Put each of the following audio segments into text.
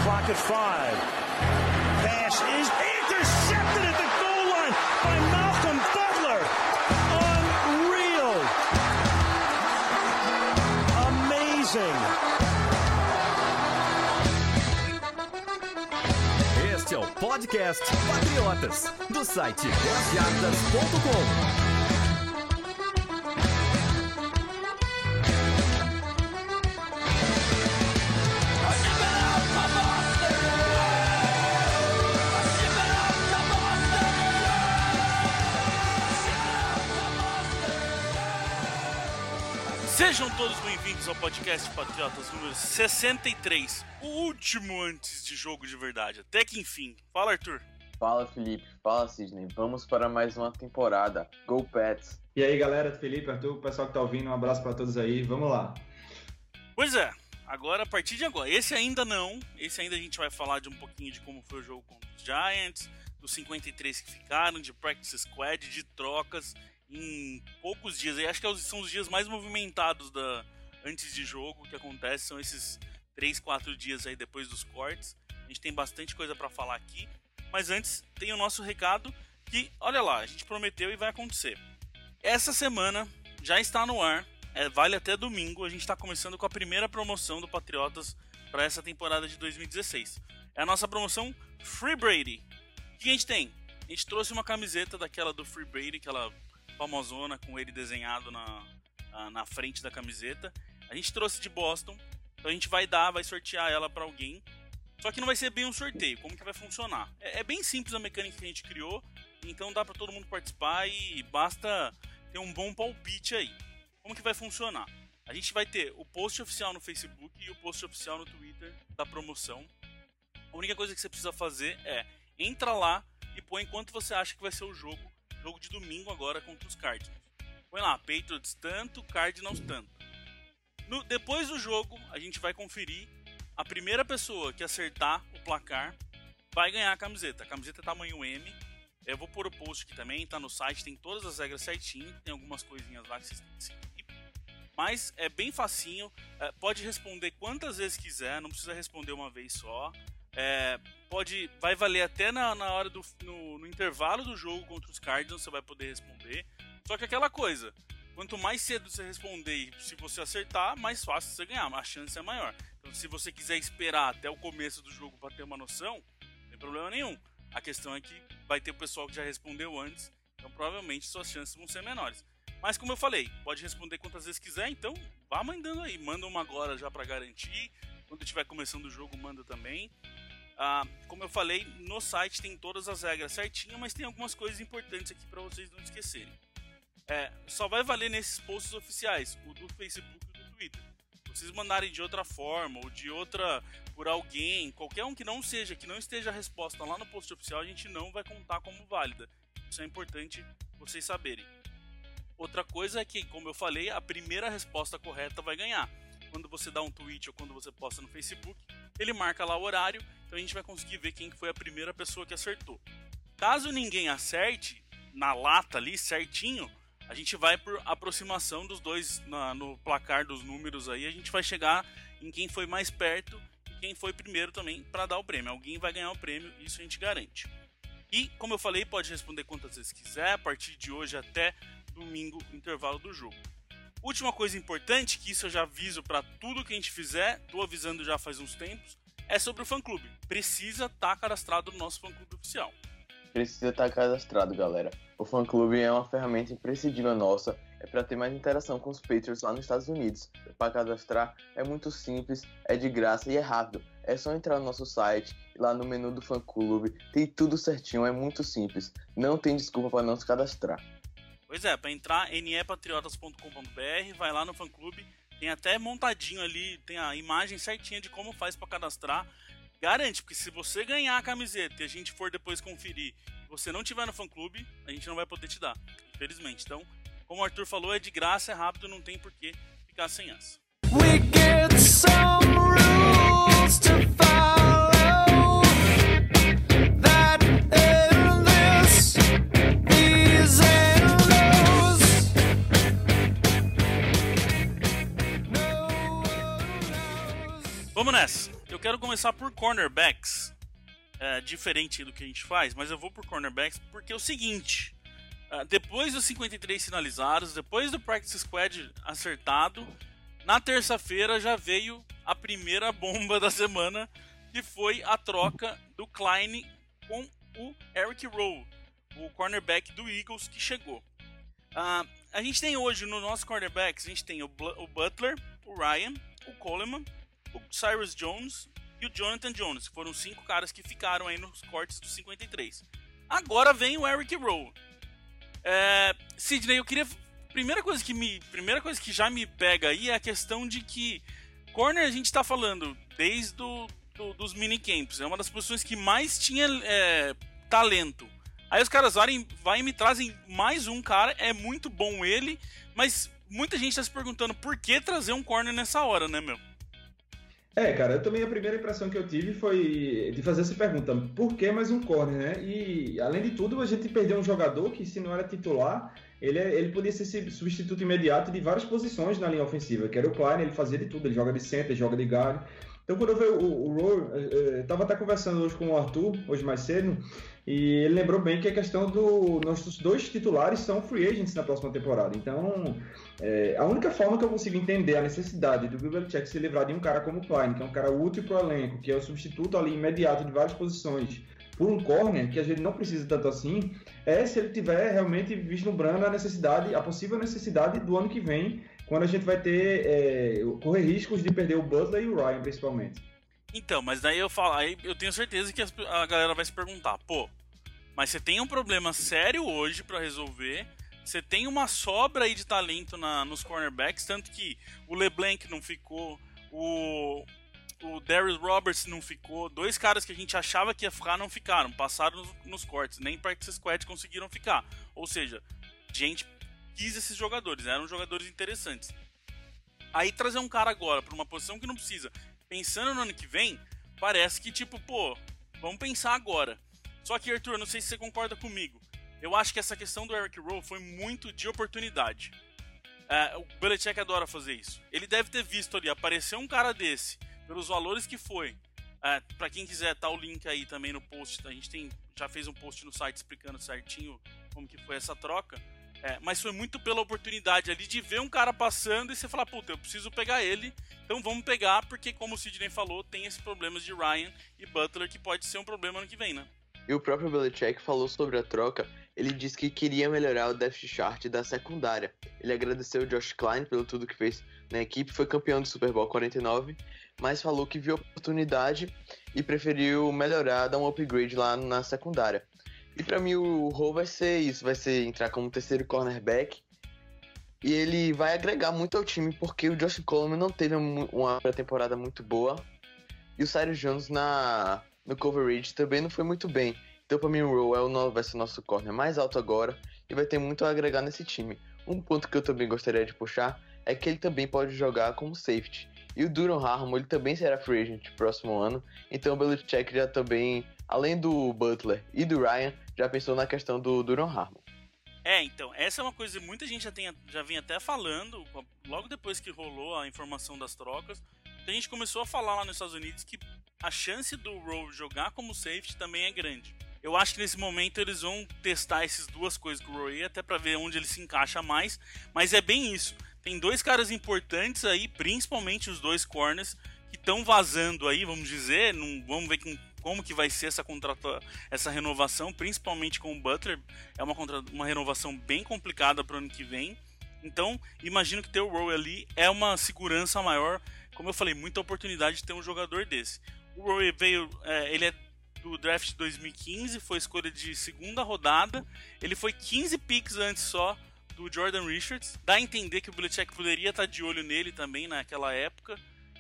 Clock at 5. Pass is intercepted at the goal line by Malcolm Butler. Unreal. Amazing. Este é o podcast Patriotas, do site 10yardas.com. Sejam todos bem-vindos ao podcast Patriotas número 63, o último antes de jogo de verdade, até que enfim. Fala, Arthur. Fala, Felipe. Fala, Sidney. Vamos para mais uma temporada. Go Pats! E aí, galera, Felipe, Arthur, o pessoal que tá ouvindo, um abraço para todos aí. Vamos lá. Pois é, agora, a partir de agora, esse ainda a gente vai falar de um pouquinho de como foi o jogo contra os Giants, dos 53 que ficaram, de practice squad, de trocas em poucos dias. Eu acho que são os dias mais movimentados antes de jogo que acontece, são esses 3-4 dias aí depois dos cortes. A gente tem bastante coisa para falar aqui, mas antes tem o nosso recado que, olha lá, a gente prometeu e vai acontecer. Essa semana já está no ar, vale até domingo, a gente está começando com a primeira promoção do Patriotas para essa temporada de 2016. É a nossa promoção Free Brady. O que a gente tem? A gente trouxe uma camiseta daquela do Free Brady, aquela famosona com ele desenhado na frente da camiseta. A gente trouxe de Boston, então a gente vai sortear ela para alguém. Só que não vai ser bem um sorteio. Como que vai funcionar? É bem simples a mecânica que a gente criou, então dá para todo mundo participar e basta ter um bom palpite aí. Como que vai funcionar? A gente vai ter o post oficial no Facebook e o post oficial no Twitter da promoção. A única coisa que você precisa fazer é entra lá e põe quanto você acha que vai ser o jogo de domingo agora contra os Cardinals. Põe lá, Patriots tanto, Cardinals tanto. Depois do jogo, a gente vai conferir. A primeira pessoa que acertar o placar vai ganhar a camiseta. A camiseta é tamanho M. Eu vou pôr o post aqui também, tá no site, tem todas as regras certinho. Tem algumas coisinhas lá que vocês têm que seguir. Mas é bem facinho. Pode responder quantas vezes quiser, não precisa responder uma vez só. Vai valer até na hora no intervalo do jogo contra os Cardinals, você vai poder responder. Só que aquela coisa, quanto mais cedo você responder e se você acertar, mais fácil você ganhar, a chance é maior. Então se você quiser esperar até o começo do jogo para ter uma noção, não tem problema nenhum. A questão é que vai ter o pessoal que já respondeu antes, então provavelmente suas chances vão ser menores. Mas como eu falei, pode responder quantas vezes quiser, então vá mandando aí, manda uma agora já para garantir. Quando estiver começando o jogo, manda também. Como eu falei, no site tem todas as regras certinho, mas tem algumas coisas importantes aqui para vocês não esquecerem. Só vai valer nesses posts oficiais, o do Facebook e do Twitter. Se vocês mandarem de outra forma ou de outra por alguém, qualquer um que não esteja a resposta lá no post oficial, a gente não vai contar como válida. Isso é importante vocês saberem. Outra coisa é que, como eu falei, a primeira resposta correta vai ganhar. Quando você dá um tweet ou quando você posta no Facebook, ele marca lá o horário, então a gente vai conseguir ver quem foi a primeira pessoa que acertou. Caso ninguém acerte, na lata ali certinho, a gente vai por aproximação dos dois no placar dos números aí, a gente vai chegar em quem foi mais perto e quem foi primeiro também para dar o prêmio. Alguém vai ganhar o prêmio, isso a gente garante. E, como eu falei, pode responder quantas vezes quiser, a partir de hoje até domingo, intervalo do jogo. Última coisa importante, que isso eu já aviso para tudo que a gente fizer, tô avisando já faz uns tempos, é sobre o fã-clube. Precisa estar cadastrado no nosso fã-clube oficial. Precisa estar cadastrado, galera. O fã-clube é uma ferramenta imprescindível nossa, é para ter mais interação com os Patriots lá nos Estados Unidos. Para cadastrar é muito simples, é de graça e é rápido. É só entrar no nosso site, lá no menu do fã-clube, tem tudo certinho, é muito simples. Não tem desculpa para não se cadastrar. Pois é, para entrar, nepatriotas.com.br, vai lá no fã-clube, tem até montadinho ali, tem a imagem certinha de como faz para cadastrar. Garante, porque se você ganhar a camiseta e a gente for depois conferir, e você não tiver no fã-clube, a gente não vai poder te dar, infelizmente. Então, como o Arthur falou, é de graça, é rápido, não tem por que ficar sem essa. We get some rules to follow that in this these and those. Vamos nessa. Eu quero começar por cornerbacks, diferente do que a gente faz, mas eu vou por cornerbacks porque é o seguinte, depois dos 53 sinalizados, depois do practice squad acertado, na terça-feira já veio a primeira bomba da semana, que foi a troca do Klein com o Eric Rowe, o cornerback do Eagles que chegou. A gente tem hoje no nosso cornerbacks, a gente tem o Butler, o Ryan, o Coleman, o Cyrus Jones e o Jonathan Jones, que foram 5 caras que ficaram aí nos cortes dos 53. Agora vem o Eric Rowe. Sidney, eu queria... Primeira coisa que já me pega aí é a questão de que corner a gente tá falando desde dos minicamps, é uma das posições que mais tinha talento. Aí os caras vai e me trazem mais um cara, é muito bom ele, mas muita gente tá se perguntando por que trazer um corner nessa hora, né, meu? Cara, eu também a primeira impressão que eu tive foi de fazer essa pergunta, por que mais um corner, né? E além de tudo, a gente perdeu um jogador que, se não era titular, ele podia ser substituto imediato de várias posições na linha ofensiva, que era o Klein, ele fazia de tudo, ele joga de center, joga de guard. Então, quando eu vi o Rowe, eu estava até conversando hoje com o Arthur, hoje mais cedo, e ele lembrou bem que a questão nossos 2 titulares são free agents na próxima temporada. Então, a única forma que eu consigo entender a necessidade do Bill Belichick se livrar de um cara como o Klein, que é um cara útil para o elenco, que é o substituto ali imediato de várias posições, por um corner, que a gente não precisa tanto assim, se ele tiver realmente vislumbrando a possível necessidade do ano que vem, quando a gente vai correr riscos de perder o Butler e o Ryan, principalmente. Então, mas daí eu tenho certeza que a galera vai se perguntar, mas você tem um problema sério hoje pra resolver, você tem uma sobra aí de talento nos cornerbacks, tanto que o LeBlanc não ficou, o Darius Roberts não ficou, 2 caras que a gente achava que ia ficar não ficaram, passaram nos cortes, nem practice squad conseguiram ficar, ou seja, gente quis esses jogadores, eram jogadores interessantes. Aí trazer um cara agora pra uma posição que não precisa, pensando no ano que vem, parece que vamos pensar agora. Só que, Arthur, não sei se você concorda comigo, eu acho que essa questão do Eric Rowe foi muito de oportunidade. O Belichick adora fazer isso. Ele deve ter visto ali, aparecer um cara desse, pelos valores que foi. Pra quem quiser, tá o link aí também no post, a gente já fez um post no site explicando certinho como que foi essa troca. Mas foi muito pela oportunidade ali de ver um cara passando e você falar, eu preciso pegar ele, então vamos pegar, porque como o Sidney falou, tem esses problemas de Ryan e Butler que pode ser um problema ano que vem, né? E o próprio Belichick falou sobre a troca, ele disse que queria melhorar o depth chart da secundária. Ele agradeceu o Josh Klein pelo tudo que fez na equipe, foi campeão do Super Bowl 49, mas falou que viu a oportunidade e preferiu melhorar, dar um upgrade lá na secundária. E pra mim o Rowe vai ser isso, vai ser entrar como terceiro cornerback e ele vai agregar muito ao time porque o Josh Coleman não teve uma pré-temporada muito boa e o Cyrus Jones no coverage também não foi muito bem. Então pra mim o Rowe vai ser o nosso corner mais alto agora e vai ter muito a agregar nesse time. Um ponto que eu também gostaria de puxar é que ele também pode jogar como safety. E o Duron Harmon, ele também será free agent no próximo ano. Então o Belichick já também, além do Butler e do Ryan, já pensou na questão do Duron Harmon. Então, essa é uma coisa que muita gente já vem até falando, logo depois que rolou a informação das trocas. A gente começou a falar lá nos Estados Unidos que a chance do Rowe jogar como safety também é grande. Eu acho que nesse momento eles vão testar essas 2 coisas com o Rowe, até para ver onde ele se encaixa mais. Mas é bem isso. Tem 2 caras importantes aí, principalmente os 2 corners, que estão vazando aí, vamos dizer. Vamos ver como que vai ser essa renovação, principalmente com o Butler. É uma renovação bem complicada para o ano que vem. Então, imagino que ter o Rowe ali é uma segurança maior. Como eu falei, muita oportunidade de ter um jogador desse. O Rowe veio, ele é do draft de 2015, foi escolha de 2ª rodada. Ele foi 15 picks antes só do Jordan Richards. Dá a entender que o Belichick poderia estar de olho nele também naquela época.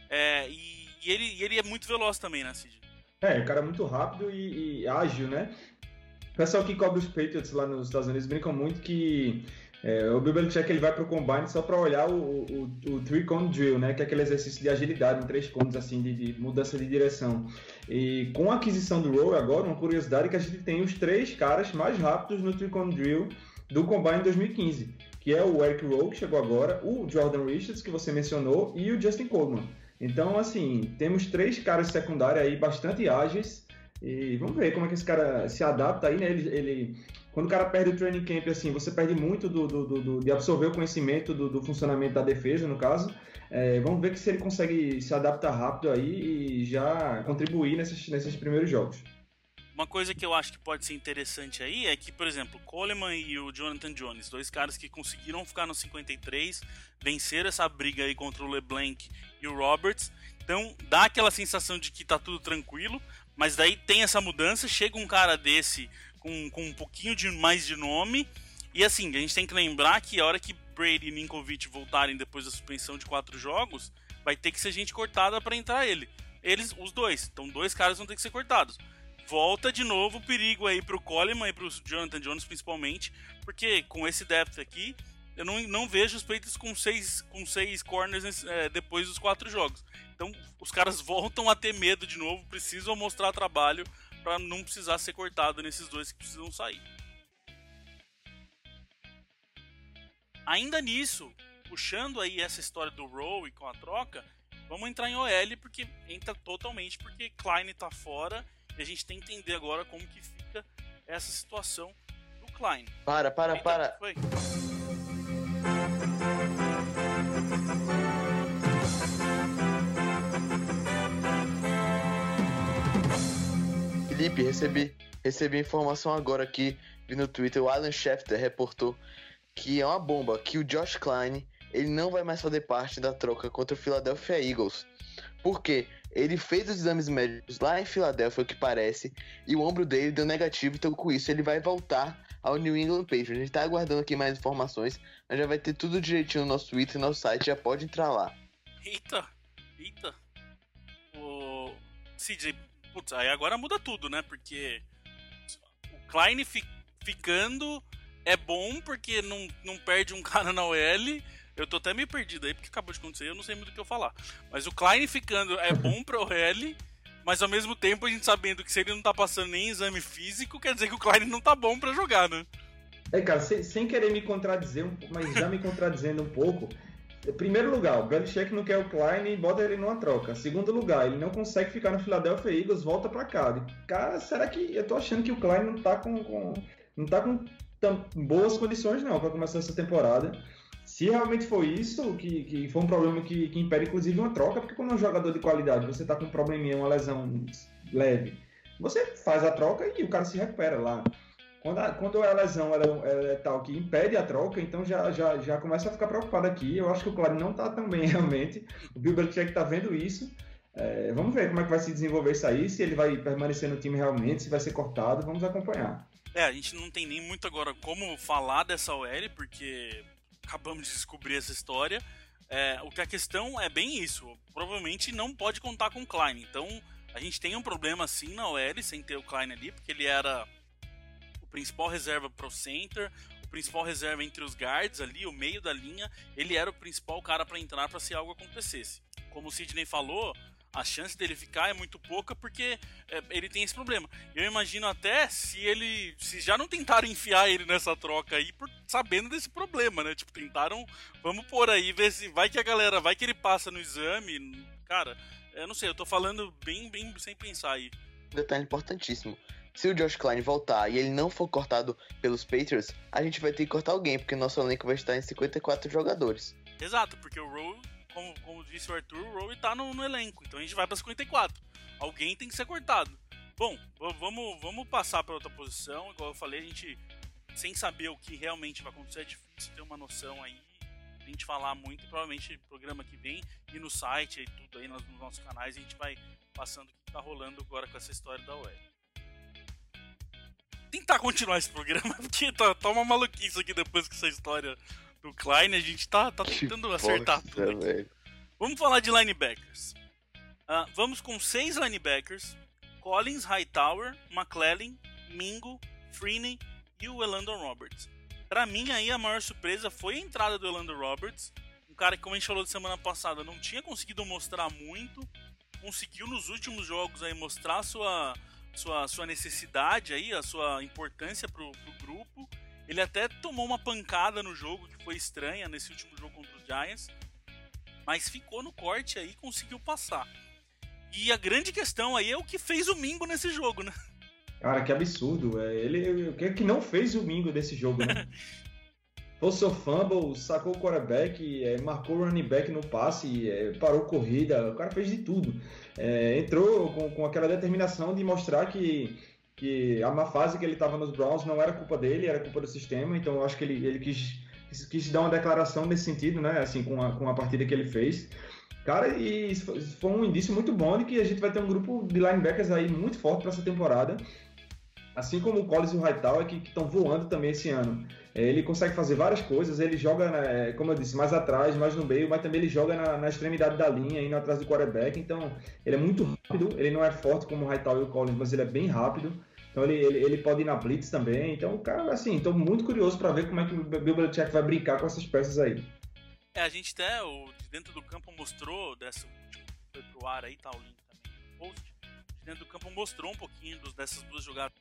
E ele é muito veloz também, né, Cid? O cara é muito rápido e ágil, né? O pessoal que cobre os Patriots lá nos Estados Unidos brincam muito que o Bill Belichick ele vai pro Combine só para olhar o 3-cone drill, né? Que é aquele exercício de agilidade em 3 cones, assim, de mudança de direção. E com a aquisição do Rowe agora, uma curiosidade é que a gente tem os 3 caras mais rápidos no 3-cone drill do Combine 2015, que é o Eric Rowe, que chegou agora, o Jordan Richards, que você mencionou, e o Justin Coleman. Então, assim, temos 3 caras secundários aí bastante ágeis e vamos ver como é que esse cara se adapta aí, né? Quando o cara perde o training camp, assim, você perde muito de absorver o conhecimento do funcionamento da defesa, no caso. Vamos ver se ele consegue se adaptar rápido aí e já contribuir nesses primeiros jogos. Uma coisa que eu acho que pode ser interessante aí é que, por exemplo, o Coleman e o Jonathan Jones, 2 caras que conseguiram ficar no 53, venceram essa briga aí contra o LeBlanc e o Roberts. Então dá aquela sensação de que tá tudo tranquilo, mas daí tem essa mudança, chega um cara desse com um pouquinho mais de nome, e assim, a gente tem que lembrar que a hora que Brady e Ninkovich voltarem depois da suspensão de 4 jogos, vai ter que ser gente cortada para entrar eles, os dois. Então 2 caras vão ter que ser cortados. Volta de novo o perigo aí pro Coleman e pro Jonathan Jones principalmente, porque com esse depth aqui, eu não vejo os Patriots com seis corners depois dos 4 jogos. Então os caras voltam a ter medo de novo, precisam mostrar trabalho para não precisar ser cortado nesses 2 que precisam sair. Ainda nisso, puxando aí essa história do Rowe com a troca, vamos entrar em OL, porque entra totalmente, porque Klein tá fora. E a gente tem que entender agora como que fica essa situação do Klein. Para. Foi? Felipe, recebi informação agora aqui, vi no Twitter, o Alan Schefter reportou que é uma bomba, que o Josh Klein, ele não vai mais fazer parte da troca contra o Philadelphia Eagles. Por quê? Ele fez os exames médicos lá em Filadélfia, o que parece, e o ombro dele deu negativo, então com isso ele vai voltar ao New England Patriots. A gente tá aguardando aqui mais informações, mas já vai ter tudo direitinho no nosso Twitter e no nosso site, já pode entrar lá. Eita. O CJ, putz, aí agora muda tudo, né? Porque o Klein ficando é bom porque não perde um cara na OL. Eu tô até meio perdido aí, porque acabou de acontecer, eu não sei muito o que eu falar. Mas o Klein ficando é bom pra OL, mas ao mesmo tempo a gente sabendo que se ele não tá passando nem exame físico, quer dizer que o Klein não tá bom pra jogar, né? Cara, sem querer me contradizer, mas já me contradizendo um pouco. Em primeiro lugar, o Belichick não quer o Klein e bota ele numa troca. Segundo lugar, ele não consegue ficar no Philadelphia Eagles, volta pra cá. Cara, será que... Eu tô achando que o Klein não tá com tão boas condições não pra começar essa temporada. Se realmente foi isso, que foi um problema que impede inclusive uma troca, porque quando é um jogador de qualidade, você tá com um probleminha, uma lesão leve, você faz a troca e o cara se recupera lá. Quando a lesão é tal que impede a troca, então já começa a ficar preocupado aqui. Eu acho que o Klein não tá tão bem realmente. O Bill Belichick tá vendo isso. Vamos ver como é que vai se desenvolver isso aí, se ele vai permanecer no time realmente, se vai ser cortado, vamos acompanhar. A gente não tem nem muito agora como falar dessa OL, porque acabamos de descobrir essa história. O que a questão é bem isso. Provavelmente não pode contar com o Klein. Então a gente tem um problema sim na OL, sem ter o Klein ali, porque ele era o principal reserva pro center, o principal reserva entre os guards ali, o meio da linha. Ele era o principal cara para entrar para se algo acontecesse. Como o Sidney falou, a chance dele ficar é muito pouca porque ele tem esse problema. Eu imagino até se já não tentaram enfiar ele nessa troca aí sabendo desse problema, né? Tipo, tentaram, vamos pôr aí, ver se vai que ele passa no exame. Cara, eu não sei, eu tô falando bem sem pensar aí. Detalhe importantíssimo. Se o Josh Klein voltar e ele não for cortado pelos Patriots, a gente vai ter que cortar alguém, porque nosso elenco vai estar em 54 jogadores. Exato, porque o Rowe, como disse o Arthur, o Rowe tá no elenco, então a gente vai para 54. Alguém tem que ser cortado. Bom, vamos passar para outra posição. Igual eu falei, a gente, sem saber o que realmente vai acontecer, é difícil ter uma noção aí, a gente falar muito, e provavelmente no programa que vem e no site e tudo aí nos nossos canais, a gente vai passando o que tá rolando agora com essa história da OL. Tentar continuar esse programa, porque tá uma maluquice aqui depois que essa história do Klein, a gente tá tentando acertar tudo aqui. Velho. Vamos falar de linebackers. Vamos com 6 linebackers: Collins, Hightower, McClellan, Mingo, Freeney e o Elandon Roberts. Pra mim, aí a maior surpresa foi a entrada do Elandon Roberts, um cara que, como a gente falou de semana passada, não tinha conseguido mostrar muito, conseguiu nos últimos jogos aí mostrar a sua necessidade aí, a sua importância pro grupo. Ele até tomou uma pancada no jogo que foi estranha nesse último jogo contra os Giants, mas ficou no corte aí e conseguiu passar. E a grande questão aí é o que fez o Mingo nesse jogo, né? Cara, que absurdo. Ele que não fez o Mingo desse jogo, né? Forçou fumble, sacou o quarterback, marcou o running back no passe, parou corrida, o cara fez de tudo. Entrou com aquela determinação de mostrar que a má fase que ele estava nos Browns não era culpa dele, era culpa do sistema. Então eu acho que ele quis dar uma declaração nesse sentido, né? Assim, com a partida que ele fez. Cara, e isso foi um indício muito bom de que a gente vai ter um grupo de linebackers aí muito forte para essa temporada. Assim como o Collins e o Hightower, que estão voando também esse ano. Ele consegue fazer várias coisas, ele joga, como eu disse, mais atrás, mais no meio, mas também ele joga na extremidade da linha, indo atrás do quarterback. Então, ele é muito rápido, ele não é forte como o Hightower e o Collins, mas ele é bem rápido. Então, ele pode ir na blitz também. Então, cara, assim, estou muito curioso para ver como é que o Bill Belichick vai brincar com essas peças aí. A gente até, de dentro do campo, mostrou, dessa última, foi pro ar aí, tá o link também no post, de dentro do campo mostrou um pouquinho dessas duas jogadas.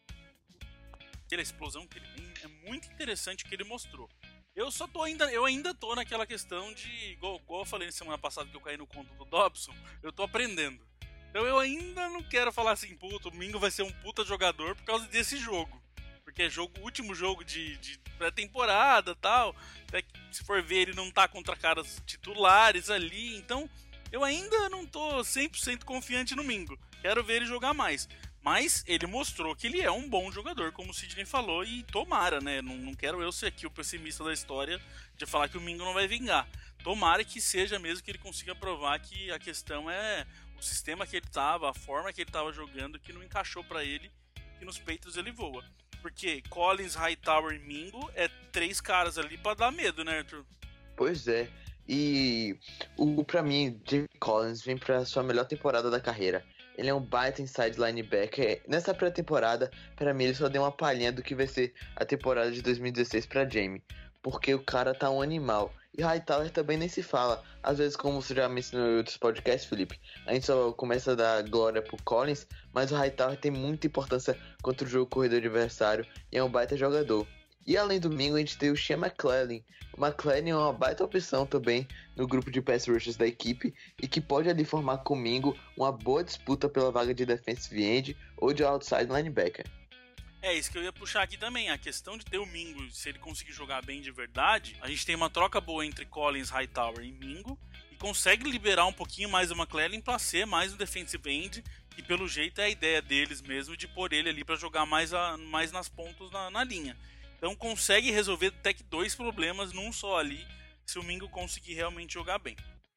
A explosão que ele tem é muito interessante o que ele mostrou. Eu ainda tô naquela questão de, igual eu falei na semana passada que eu caí no conto do Dobson, eu tô aprendendo. Então eu ainda não quero falar assim, puta, o Mingo vai ser um puta jogador por causa desse jogo. Porque é último jogo de pré-temporada e tal. Até que, se for ver, ele não tá contra caras titulares ali. Então, eu ainda não tô 100% confiante no Mingo. Quero ver ele jogar mais. Mas ele mostrou que ele é um bom jogador, como o Sidney falou, e tomara, né? Não quero eu ser aqui o pessimista da história de falar que o Mingo não vai vingar. Tomara que seja mesmo, que ele consiga provar que a questão é o sistema que ele tava, a forma que ele tava jogando, que não encaixou pra ele, que nos peitos ele voa. Porque Collins, Hightower e Mingo é 3 caras ali pra dar medo, né, Arthur? Pois é. E pra mim, Jamie Collins vem pra sua melhor temporada da carreira. Ele é um baita inside linebacker. Nessa pré-temporada, pra mim, ele só deu uma palhinha do que vai ser a temporada de 2016 pra Jamie. Porque o cara tá um animal. E Hightower também nem se fala. Às vezes, como você já mencionou em outros podcasts, Felipe, a gente só começa a dar glória pro Collins, mas o Hightower tem muita importância contra o jogo corredor adversário e é um baita jogador. E além do Mingo, a gente tem o Sean McClellan. O McClellan é uma baita opção também no grupo de pass rushers da equipe e que pode ali formar com o Mingo uma boa disputa pela vaga de defensive end ou de outside linebacker. É isso que eu ia puxar aqui também. A questão de ter o Mingo, se ele conseguir jogar bem de verdade, a gente tem uma troca boa entre Collins, Hightower e Mingo e consegue liberar um pouquinho mais o McClellan para ser mais um defensive end, e pelo jeito é a ideia deles mesmo de pôr ele ali para jogar mais nas pontas na linha. Então consegue resolver até que 2 problemas num só ali, se o Mingo conseguir realmente jogar bem.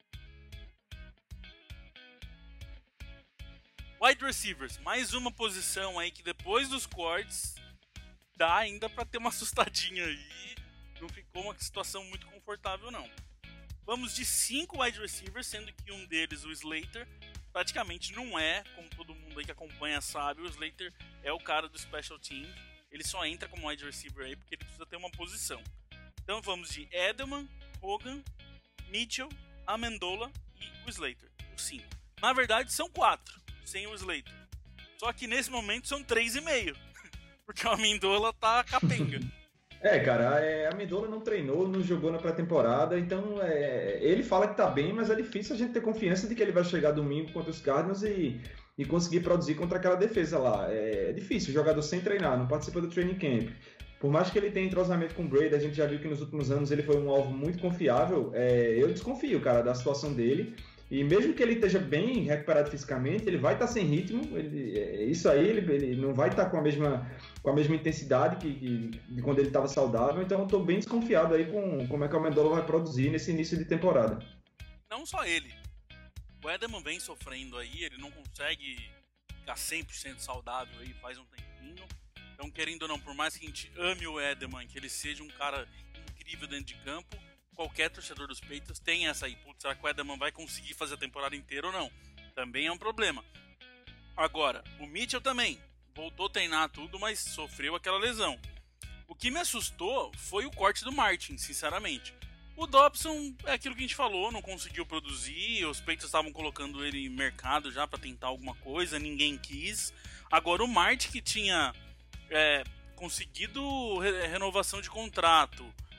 Wide receivers, mais uma posição aí que depois dos cortes dá ainda pra ter uma assustadinha aí. Não ficou uma situação muito confortável não. Vamos de 5 wide receivers, sendo que um deles, o Slater, praticamente não é, como todo mundo aí que acompanha sabe, o Slater é o cara do special team. Ele só entra como wide receiver aí porque ele precisa ter uma posição. Então vamos de Edelman, Hogan, Mitchell, Amendola e o Slater, os 5. Na verdade são 4, sem o Slater. Só que nesse momento são 3,5, porque o Amendola tá capenga. Cara, a Amendola não treinou, não jogou na pré-temporada, então ele fala que tá bem, mas é difícil a gente ter confiança de que ele vai chegar domingo contra os Cardinals e conseguir produzir contra aquela defesa lá. É difícil, o jogador sem treinar, não participa do training camp. Por mais que ele tenha entrosamento com o Brady, a gente já viu que nos últimos anos ele foi um alvo muito confiável, eu desconfio, cara, da situação dele. E mesmo que ele esteja bem recuperado fisicamente, ele vai estar sem ritmo, isso aí, ele não vai estar com a mesma intensidade de quando ele estava saudável, então eu estou bem desconfiado aí com como é que o Amendola vai produzir nesse início de temporada. Não só ele. O Edelman vem sofrendo aí, ele não consegue ficar 100% saudável aí faz um tempinho. Então, querendo ou não, por mais que a gente ame o Edelman, que ele seja um cara incrível dentro de campo, qualquer torcedor dos Patriots tem essa aí. Putz, será que o Edelman vai conseguir fazer a temporada inteira ou não? Também é um problema. Agora, o Mitchell também voltou a treinar tudo, mas sofreu aquela lesão. O que me assustou foi o corte do Martin, sinceramente. O Dobson é aquilo que a gente falou, não conseguiu produzir, os Patriots estavam colocando ele em mercado já para tentar alguma coisa, ninguém quis. Agora o Martin, que tinha conseguido renovação de contrato,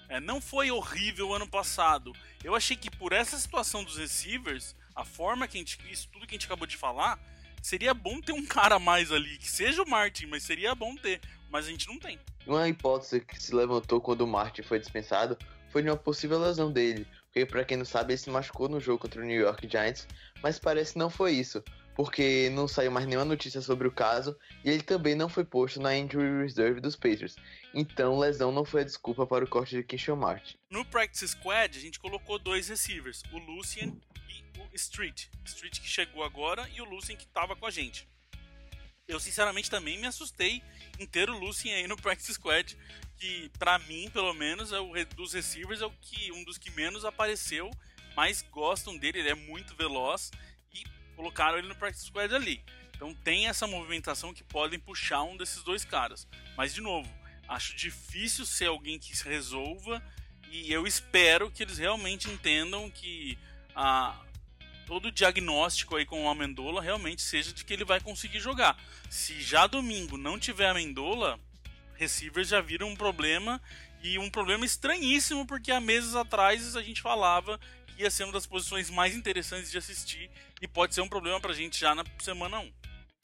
Não foi horrível ano passado. Eu achei que por essa situação dos receivers, a forma que isso tudo que a gente acabou de falar, seria bom ter um cara a mais ali, que seja o Martin, mas seria bom ter. Mas a gente não tem. Uma hipótese que se levantou quando o Martin foi dispensado foi de uma possível lesão dele, porque pra quem não sabe ele se machucou no jogo contra o New York Giants, mas parece que não foi isso, porque não saiu mais nenhuma notícia sobre o caso e ele também não foi posto na Injury Reserve dos Patriots. Então lesão não foi a desculpa para o corte de Keyshawn Martin. No Practice Squad a gente colocou 2 receivers, o Lucien e o Street. Street que chegou agora e o Lucien que estava com a gente. Eu sinceramente também me assustei em ter o Lucien aí no Practice Squad, que pra mim, pelo menos, dos receivers é um dos que menos apareceu, mas gostam dele, ele é muito veloz e colocaram ele no Practice Squad ali. Então tem essa movimentação que podem puxar um desses 2 caras. Mas de novo, acho difícil ser alguém que se resolva e eu espero que eles realmente entendam que todo o diagnóstico aí com o Amendola realmente seja de que ele vai conseguir jogar. Se já domingo não tiver Amendola, receivers já viram um problema, e um problema estranhíssimo, porque há meses atrás a gente falava que ia ser uma das posições mais interessantes de assistir, e pode ser um problema pra gente já na semana 1.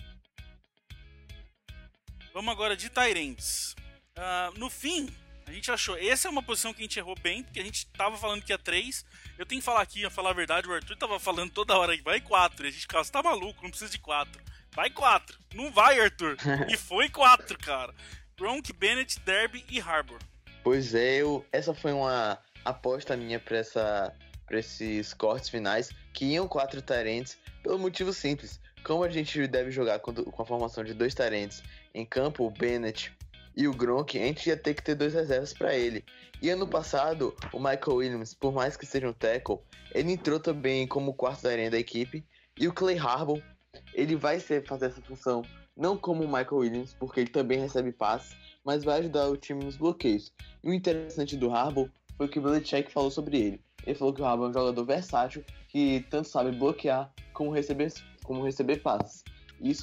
Vamos agora de tight ends. No fim, a gente achou, essa é uma posição que a gente errou bem, porque a gente tava falando que ia 3. Eu tenho que falar aqui, a falar a verdade, o Arthur tava falando toda hora que vai 4, e a gente ficava, você tá maluco, não precisa de 4. Vai 4, não vai, Arthur. E foi 4, cara. Gronk, Bennett, Derby e Harbour. Pois é, essa foi uma aposta minha pra esses cortes finais, que iam 4 tight ends, pelo motivo simples. Como a gente deve jogar com a formação de 2 tight ends em campo, o Bennett e o Gronk, a gente ia ter que ter 2 reservas para ele. E ano passado, o Michael Williams, por mais que seja um tackle, ele entrou também como 4º tight end da equipe. E o Clay Harbour, ele vai fazer essa função não como o Michael Williams, porque ele também recebe passes, mas vai ajudar o time nos bloqueios. E o interessante do Harbour foi o que o Belichick falou sobre ele. Ele falou que o Harbour é um jogador versátil, que tanto sabe bloquear como receber passes. Isso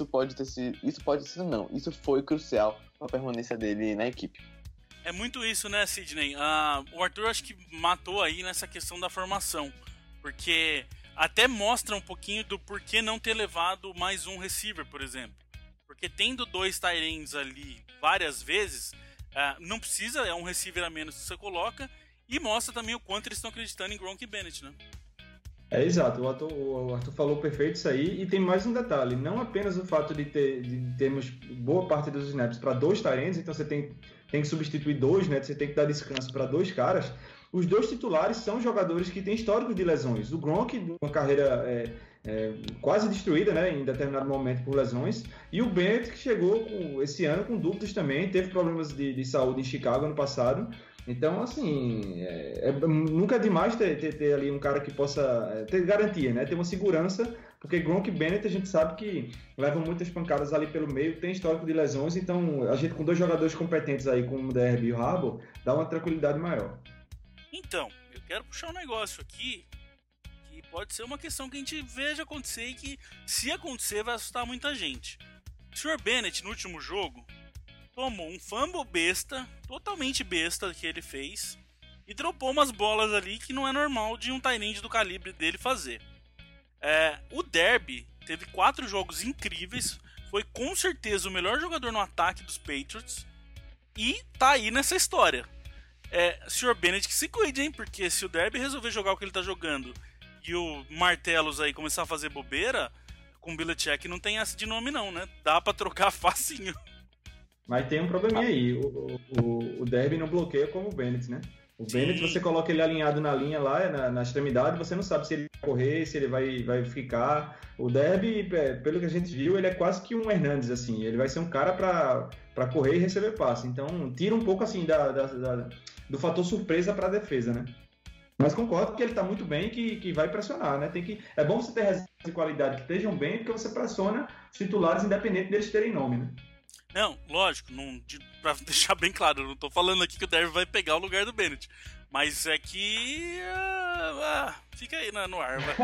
foi crucial para a permanência dele na equipe. É muito isso, né, Sidney? O Arthur acho que matou aí nessa questão da formação, porque até mostra um pouquinho do porquê não ter levado mais um receiver, por exemplo. Porque tendo 2 tight ends ali várias vezes, não precisa, é um receiver a menos que você coloca, e mostra também o quanto eles estão acreditando em Gronk e Bennett, né? Exato, o Arthur falou perfeito isso aí, e tem mais um detalhe, não apenas o fato de termos boa parte dos snaps para 2 tight ends, então você tem que substituir 2, né? Você tem que dar descanso para 2 caras. Os 2 titulares são jogadores que têm histórico de lesões. O Gronk, uma carreira quase destruída, né, em determinado momento por lesões, e o Bennett, que chegou esse ano com dúvidas também, teve problemas de saúde em Chicago ano passado. Então, assim, nunca é demais ter ali um cara que possa ter garantia, né? Ter uma segurança, porque Gronk e Bennett a gente sabe que levam muitas pancadas ali pelo meio, tem histórico de lesões, então a gente com 2 jogadores competentes aí, como o Derby e o Harbour, dá uma tranquilidade maior. Então, eu quero puxar um negócio aqui, que pode ser uma questão que a gente veja acontecer e que, se acontecer, vai assustar muita gente. O Sr. Bennett, no último jogo, tomou um fumble besta, totalmente besta que ele fez, e dropou umas bolas ali que não é normal de um tight end do calibre dele fazer. O Derby teve 4 jogos incríveis, foi com certeza o melhor jogador no ataque dos Patriots, e tá aí nessa história. Sr. Bennett que se cuide, hein, porque se o Derby resolver jogar o que ele tá jogando e o Martellus aí começar a fazer bobeira, com o Belichick não tem essa de nome não, né? Dá pra trocar facinho. Mas tem um probleminha aí, o Derby não bloqueia como o Bennett, né? O Bennett, você coloca ele alinhado na linha lá, na extremidade, você não sabe se ele vai correr, se ele vai ficar. O Derby, pelo que a gente viu, ele é quase que um Hernandes, assim. Ele vai ser um cara para correr e receber passe. Então, tira um pouco, assim, do fator surpresa para a defesa, né? Mas concordo que ele está muito bem e que vai pressionar, né? É bom você ter reservas de qualidade que estejam bem, porque você pressiona os titulares independente deles terem nome, né? Não, lógico, pra deixar bem claro, eu não tô falando aqui que o Derby vai pegar o lugar do Bennett, mas é que fica aí no ar, vai.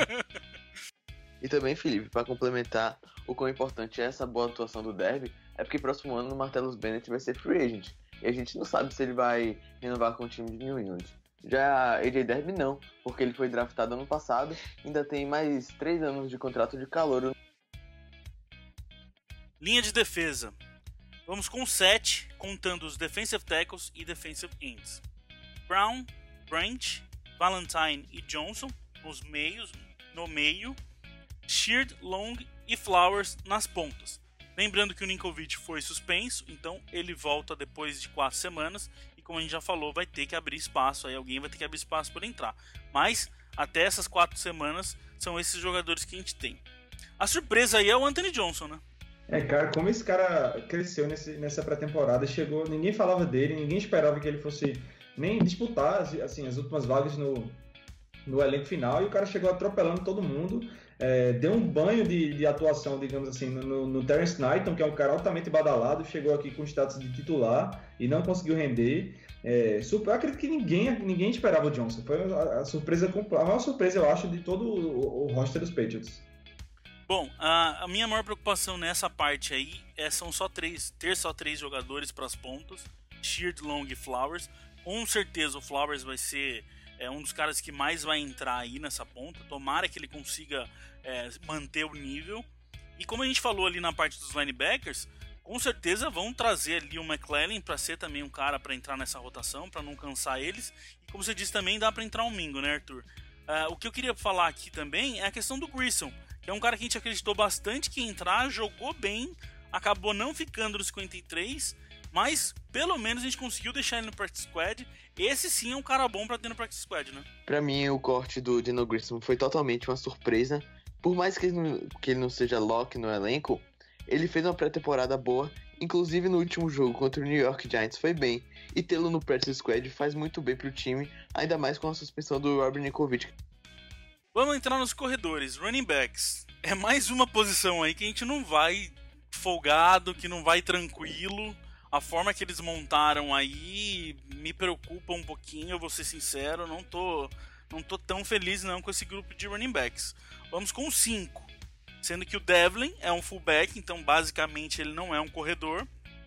E também, Felipe, para complementar o quão importante é essa boa atuação do Derby, é porque próximo ano o Martellus Bennett vai ser free agent. e a gente não sabe se ele vai renovar com o time de New England. Já AJ Derby não, porque ele foi draftado ano passado, ainda tem mais 3 anos de contrato de calouro. Linha de defesa. Vamos com 7, contando os defensive tackles e defensive ends. Brown, Branch, Valentine e Johnson no meio, Sheard, Long e Flowers nas pontas. Lembrando que o Ninkovich foi suspenso, então ele volta depois de 4 semanas e, como a gente já falou, vai ter que abrir espaço, aí alguém vai ter que abrir espaço para entrar. Mas até essas 4 semanas são esses jogadores que a gente tem. A surpresa aí é o Anthony Johnson, né? Cara, como esse cara cresceu nessa pré-temporada, chegou, ninguém falava dele, ninguém esperava que ele fosse nem disputar assim, as últimas vagas no elenco final, e o cara chegou atropelando todo mundo, deu um banho de atuação, digamos assim, no Terrence Knighton, que é um cara altamente badalado, chegou aqui com status de titular e não conseguiu render. Eu acredito que ninguém esperava o Johnson, foi a maior surpresa, eu acho, de todo o roster dos Patriots. Bom, a minha maior preocupação nessa parte aí são ter só 3 jogadores para as pontas, Sheard, Long e Flowers. Com certeza o Flowers vai ser um dos caras que mais vai entrar aí nessa ponta. Tomara que ele consiga manter o nível. E como a gente falou ali na parte dos linebackers, com certeza vão trazer ali o McClellan para ser também um cara para entrar nessa rotação, para não cansar eles. E como você disse também, dá para entrar um Mingo, né, Arthur? O que eu queria falar aqui também é a questão do Grissom, que é um cara que a gente acreditou bastante que ia entrar, jogou bem, acabou não ficando no 53, mas pelo menos a gente conseguiu deixar ele no Practice Squad. Esse sim é um cara bom pra ter no Practice Squad, né? Pra mim, o corte do Dino Grissom foi totalmente uma surpresa. Por mais que ele não seja lock no elenco, ele fez uma pré-temporada boa, inclusive no último jogo contra o New York Giants foi bem, e tê-lo no Practice Squad faz muito bem pro time, ainda mais com a suspensão do Rob Ninkovich. Vamos entrar nos corredores, running backs. É mais uma posição aí que a gente não vai folgado, que não vai tranquilo. A forma que eles montaram aí me preocupa um pouquinho, eu vou ser sincero, não tô tão feliz não com esse grupo de running backs. Vamos com 5, sendo que o Devlin é um fullback, então basicamente ele não é um corredor.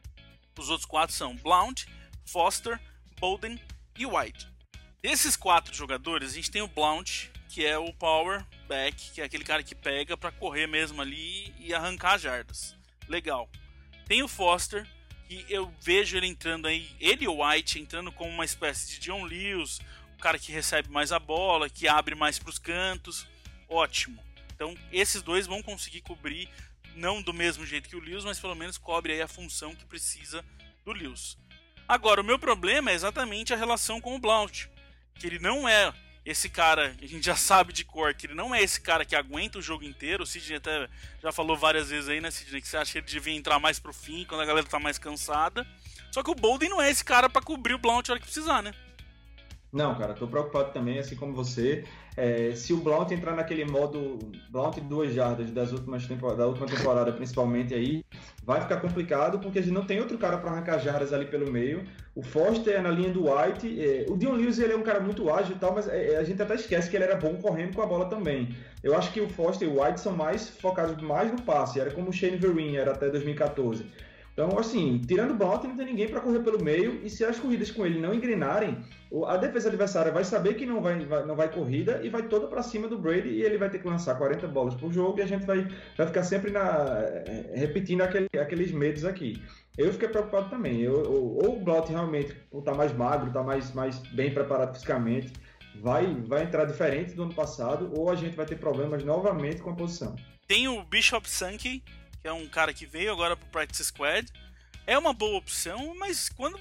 Os outros 4 são Blount, Foster, Bolden e White. Desses 4 jogadores, a gente tem o Blount, que é o power back, que é aquele cara que pega pra correr mesmo ali e arrancar jardas. Legal. Tem o Foster, que eu vejo ele entrando aí, ele e o White entrando como uma espécie de John Lewis, o cara que recebe mais a bola, que abre mais pros cantos. Ótimo. Então esses dois vão conseguir cobrir, não do mesmo jeito que o Lewis, mas pelo menos cobre aí a função que precisa do Lewis. Agora, o meu problema é exatamente a relação com o Blount, que ele não é esse cara, a gente já sabe de cor, que ele não é esse cara que aguenta o jogo inteiro. O Sidney até já falou várias vezes aí, né, Sidney, que você acha que ele devia entrar mais pro fim, quando a galera tá mais cansada. Só que o Bolden não é esse cara pra cobrir o Blount na hora que precisar, né? Não, cara, tô preocupado também, assim como você. Se o Blount entrar naquele modo Blount de 2 jardas da última temporada, principalmente aí, vai ficar complicado, porque a gente não tem outro cara para arrancar jardas ali pelo meio. O Foster é na linha do White. O Dion Lewis, ele é um cara muito ágil e tal, mas a gente até esquece que ele era bom correndo com a bola também. Eu acho que o Foster e o White são mais focados mais no passe, era como o Shane Vereen era até 2014. Então, assim, tirando o Blount, não tem ninguém para correr pelo meio, e se as corridas com ele não engrenarem, a defesa adversária vai saber que não vai corrida e vai toda para cima do Brady, e ele vai ter que lançar 40 bolas por jogo, e a gente vai ficar sempre repetindo aqueles medos aqui. Eu fiquei preocupado também. Ou o Blount realmente está mais magro, está mais bem preparado fisicamente, vai entrar diferente do ano passado, ou a gente vai ter problemas novamente com a posição. Tem o Bishop Sankey, que é um cara que veio agora pro Practice Squad. É uma boa opção, mas quando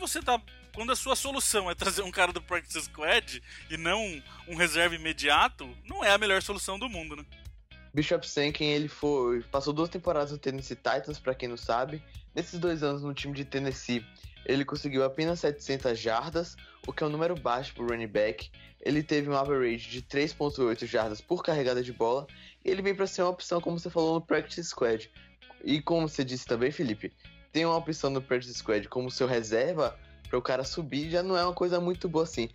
a sua solução é trazer um cara do Practice Squad e não um reserva imediato, não é a melhor solução do mundo, né? Bishop Sankey, ele passou 2 temporadas no Tennessee Titans, pra quem não sabe. Nesses 2 anos no time de Tennessee, ele conseguiu apenas 700 jardas, o que é um número baixo pro running back. Ele teve um average de 3.8 jardas por carregada de bola, e ele vem para ser uma opção, como você falou, no Practice Squad. E como você disse também, Felipe, tem uma opção no Practice Squad como seu reserva para o cara subir, já não é uma coisa muito boa assim.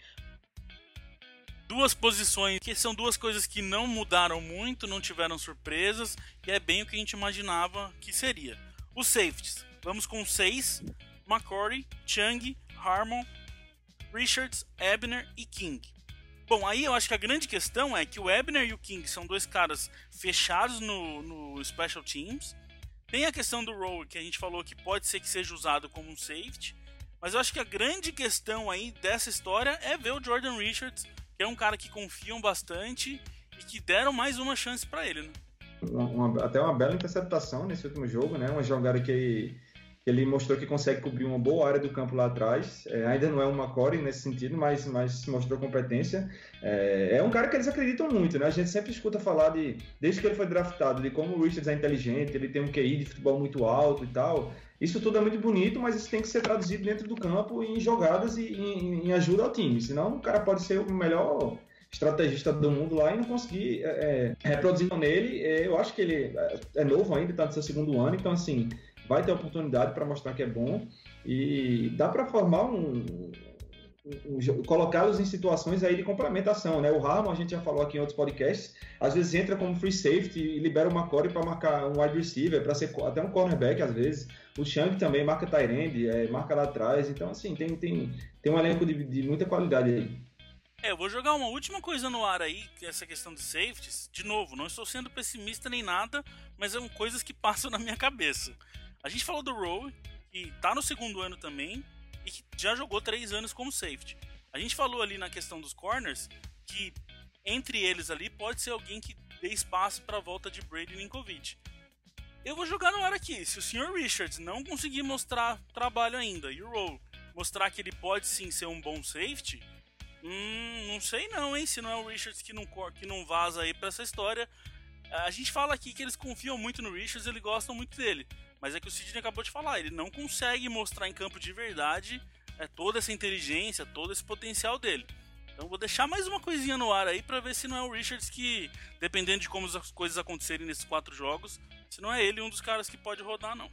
2 posições que são 2 coisas que não mudaram muito, não tiveram surpresas, e é bem o que a gente imaginava que seria. Os safeties, vamos com 6, McCory, Chung, Harmon, Richards, Ebner e King. Bom, aí eu acho que a grande questão é que o Ebner e o King são dois caras fechados no Special Teams. Tem a questão do Rowe, que a gente falou que pode ser que seja usado como um safety. Mas eu acho que a grande questão aí dessa história é ver o Jordan Richards, que é um cara que confiam bastante e que deram mais uma chance pra ele, né? Até uma bela interceptação nesse último jogo, né? Uma jogada que ele mostrou que consegue cobrir uma boa área do campo lá atrás. Ainda não é uma core nesse sentido, mas mostrou competência. É um cara que eles acreditam muito, né? A gente sempre escuta falar desde que ele foi draftado, de como o Richards é inteligente, ele tem um QI de futebol muito alto e tal. Isso tudo é muito bonito, mas isso tem que ser traduzido dentro do campo em jogadas e em ajuda ao time. Senão o cara pode ser o melhor estrategista do mundo lá e não conseguir reproduzir nele. Eu acho que ele é novo ainda, está no seu segundo ano, então assim, vai ter oportunidade para mostrar que é bom e dá para formar colocá-los em situações aí de complementação, né? O Harmon, a gente já falou aqui em outros podcasts, às vezes entra como free safety e libera uma core para marcar um wide receiver, para ser até um cornerback às vezes. O Shank também marca tight end, marca lá atrás, então assim, tem um elenco de muita qualidade aí. Eu vou jogar uma última coisa no ar aí, que é essa questão de safeties. De novo, não estou sendo pessimista nem nada, mas são coisas que passam na minha cabeça. A gente falou do Rowe, que tá no segundo ano também, e que já jogou 3 anos como safety. A gente falou ali na questão dos corners, que entre eles ali pode ser alguém que dê espaço para a volta de Brady e Ninkovich. Eu vou jogar no ar aqui, se o Sr. Richards não conseguir mostrar trabalho ainda, e o Rowe mostrar que ele pode sim ser um bom safety, não sei não, hein, se não é o Richards que não vaza aí pra essa história. A gente fala aqui que eles confiam muito no Richards, eles gostam muito dele, mas é que o Sidney acabou de falar, ele não consegue mostrar em campo de verdade toda essa inteligência, todo esse potencial dele. Então vou deixar mais uma coisinha no ar aí pra ver se não é o Richards que, dependendo de como as coisas acontecerem nesses 4 jogos, se não é ele um dos caras que pode rodar não.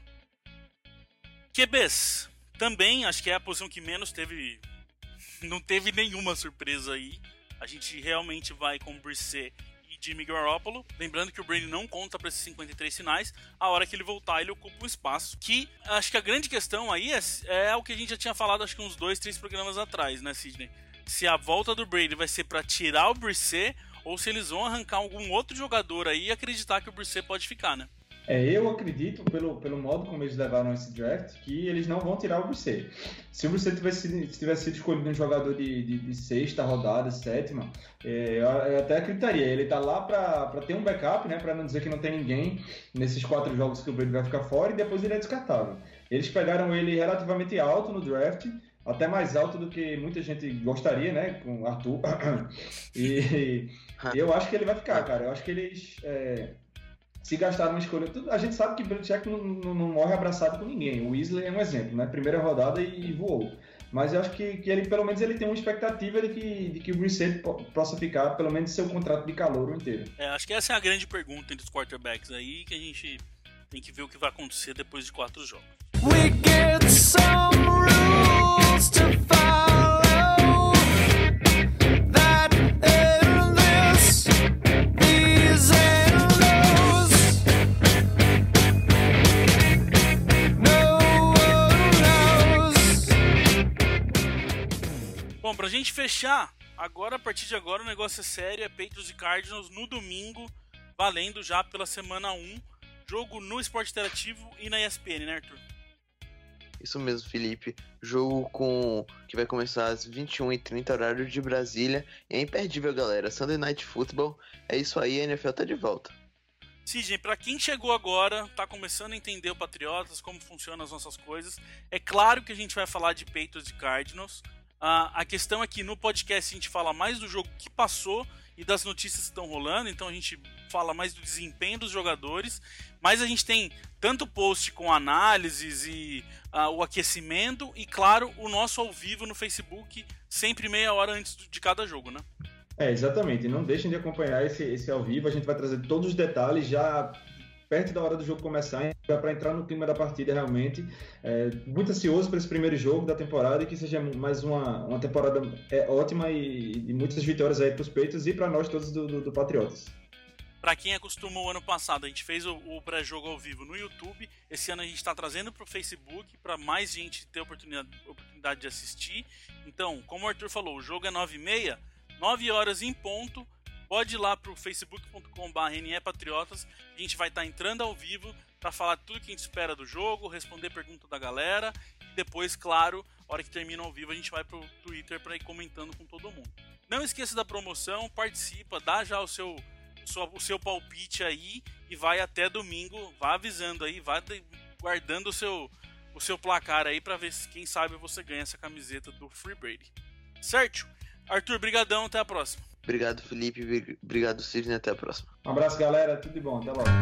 QBs, também acho que é a posição que menos teve... Não teve nenhuma surpresa aí. A gente realmente vai com Brissett e Jimmy Garoppolo. Lembrando que o Brady não conta para esses 53 finais. A hora que ele voltar, ele ocupa um espaço. Que acho que a grande questão aí é o que a gente já tinha falado, acho que uns 2, 3 programas atrás, né, Sidney? Se a volta do Brady vai ser para tirar o Brissett ou se eles vão arrancar algum outro jogador aí e acreditar que o Brissett pode ficar, né? Eu acredito, pelo modo como eles levaram esse draft, que eles não vão tirar o Brissett. Se o Brissett tivesse sido escolhido um jogador de 6ª rodada, 7ª, eu até acreditaria. Ele tá lá para ter um backup, né, para não dizer que não tem ninguém nesses 4 jogos que o Brady vai ficar fora, e depois ele é descartável. Eles pegaram ele relativamente alto no draft, até mais alto do que muita gente gostaria, né, com o Arthur. E eu acho que ele vai ficar, cara. Eu acho que eles... se gastaram uma escolha... A gente sabe que Belichick não morre abraçado com ninguém. O Weasley é um exemplo, né? Primeira rodada e voou. Mas eu acho que ele, pelo menos, ele tem uma expectativa de que o Brissett possa ficar, pelo menos, seu contrato de calouro inteiro. Acho que essa é a grande pergunta entre os quarterbacks aí, que a gente tem que ver o que vai acontecer depois de 4 jogos. We get some rules to follow that endless, these endos. No one knows. Bom, pra gente fechar, agora, a partir de agora, o negócio é sério, é Patriots e Cardinals no domingo, valendo já pela semana 1, jogo no Esporte Interativo e na ESPN, né, Arthur? Isso mesmo, Felipe. Jogo que vai começar às 21h30, horário de Brasília. E é imperdível, galera. Sunday Night Football. É isso aí, a NFL tá de volta. Sim, gente, pra quem chegou agora, tá começando a entender o Patriotas, como funcionam as nossas coisas, é claro que a gente vai falar de Patriots e Cardinals. A questão é que no podcast a gente fala mais do jogo que passou e das notícias que estão rolando, então a gente fala mais do desempenho dos jogadores, mas a gente tem tanto post com análises e o aquecimento e, claro, o nosso ao vivo no Facebook, sempre meia hora antes de cada jogo, né? Exatamente. Não deixem de acompanhar esse ao vivo, a gente vai trazer todos os detalhes já perto da hora do jogo começar, para entrar no clima da partida realmente. Muito ansioso para esse primeiro jogo da temporada e que seja mais uma temporada ótima e muitas vitórias aí para os Patriots e para nós todos do Patriotas. Para quem acostumou, ano passado a gente fez o pré-jogo ao vivo no YouTube, esse ano a gente está trazendo para o Facebook para mais gente ter oportunidade oportunidade de assistir. Então, como o Arthur falou, o jogo é 9h30, 9 horas em ponto. Pode ir lá pro facebook.com/NEPatriotas. A gente vai estar entrando ao vivo para falar tudo que a gente espera do jogo, responder pergunta da galera. E depois, claro, a hora que termina ao vivo, a gente vai pro Twitter para ir comentando com todo mundo. Não esqueça da promoção, participa, dá já o seu palpite aí e vai até domingo. Vá avisando aí, vá guardando o seu placar aí para ver se, quem sabe, você ganha essa camiseta do Free Brady. Certo? Arthur, brigadão, até a próxima. Obrigado, Felipe. Obrigado, Sidney. Até a próxima. Um abraço, galera. Tudo de bom. Até logo.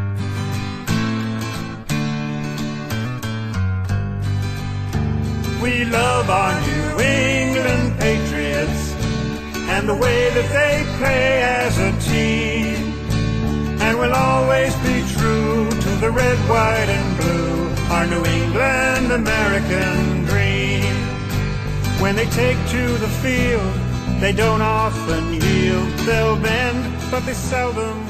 We love our New England Patriots and the way that they play as a team. And we'll always be true to the red, white, and blue, our New England American dream. When they take to the field, they don't often yield. They'll bend, but they seldom